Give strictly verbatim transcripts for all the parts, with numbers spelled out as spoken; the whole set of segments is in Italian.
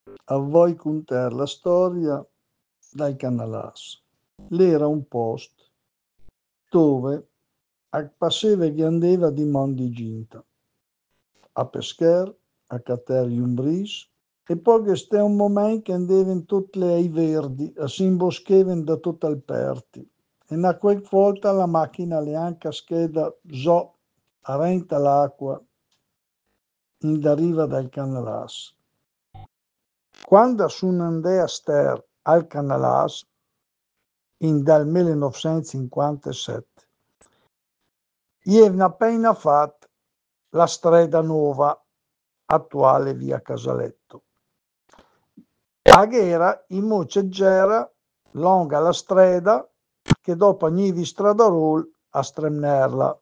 A voi contar la storia dal Canalàs. L'era un post dove a passeva e andeva di mondi ginta. A pescher, a cateri un bris, e poi che ste un momento che andaven tutte le ai verdi, a si imboscheven da tutto al perti. E na quel volta la macchina le anche scheda zo a renta l'acqua in da riva dal Canalàs. Quando sono andai a ster al Canalàs, in dal millenovecentocinquantasette, avevano appena fatto la strada nuova, attuale via Casaletto. Aghera in mucce gera longa la strada che dopo ogni stradorul a stremnerla.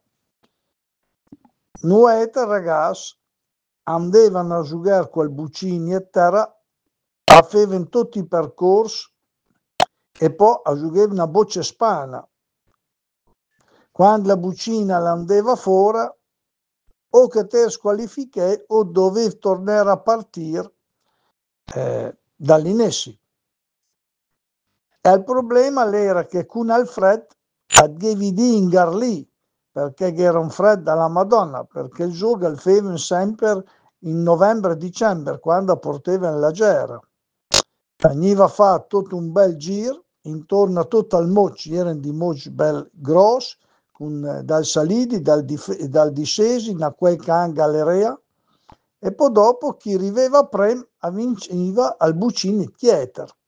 Nuete ragazzi andavano a giocare col bucini e terra, facevano tutti i percorsi e poi a giocare una boccia spana. Quando la bucina andava fuori, o che te squalifiché o dovevi tornare a partire eh, dall'Inessi. E il problema era che con Alfred avevi di ingarlì, perché era un freddo alla Madonna, perché il gioco il facevano sempre in novembre-dicembre, quando portavano la gera. Veniva fatto tutto un bel giro, intorno a tutto al moci, erano di moci bel grossi, con, dal salidi, dal, dif- dal discesi, in quel can galleria, e poi dopo chi riveva prem avvinceva al bucini Tieter.